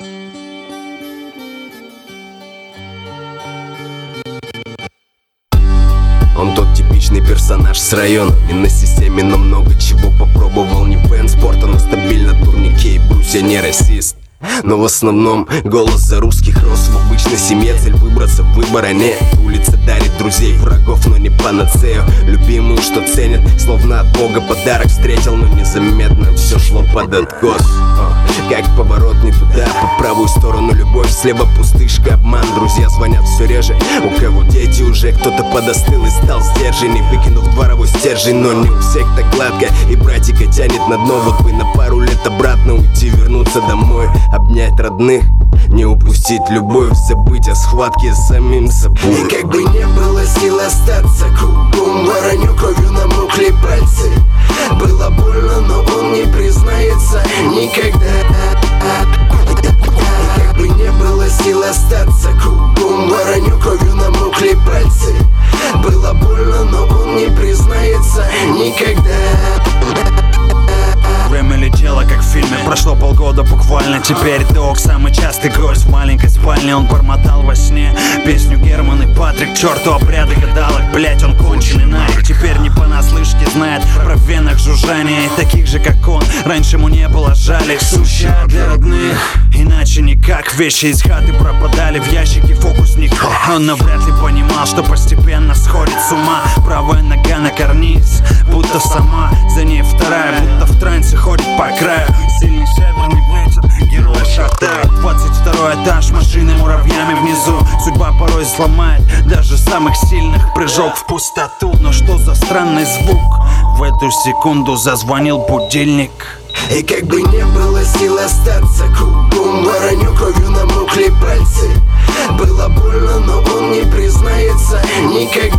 Он тот типичный персонаж с района. Не на системе, но много чего попробовал. Не фэн спорта, но стабильно турнике и брусья, не расист. Но в основном голос за русских рос в обычной семье. Цель выбраться, выбора нет. Улица дарит друзей, врагов, но не панацею. Любимую, что ценят, словно от Бога подарок встретил. Но незаметно все шло под откос. Как поворот не туда, по правую сторону любовь, слева пустышка, обман. Друзья звонят все реже, у кого дети уже. Кто-то подостыл и стал сдержанней, выкинув дворовой стержень. Но не у всех так гладко, и братика тянет на дно. Вот бы на пару лет обратно уйти, вернуться домой, обнять родных, не упустить любовь, забыть о схватке с самим собой. И как бы не было сил остаться, кругом воронью кровью намокли пальцы. Было больно, но он не признается никогда. И как бы не было сил остаться, кругом воронью кровью намокли пальцы. Было больно, но он не признается никогда. Время летело, как в фильме. Прошло полгода буквально. Теперь док, самый частый гость в маленькой спальне. Он бормотал во сне песню Герман и Патрик. Черту обряды гадалок, блять, он конченый нарик. Теперь не понаслышке знает про в венах жужжание. И таких же, как он, раньше ему не было жаль. Сущая для родных, иначе никак. Вещи из хаты пропадали в ящике фокусника. Он навряд ли понимал, что постепенно сходит с ума. Правая нога на карниз, будто сама. За ней вторая, будто в трансе ходит по краю. Сильный северный ветер, героя шатает. 22 этаж, машины муравьями внизу. Судьба порой сломает даже самых сильных. Прыжок в пустоту, но что за странный звук? В эту секунду зазвонил будильник. И как бы не было сил остаться, кругом воронью кровью намокли пальцы. Было больно, но он не признается никогда.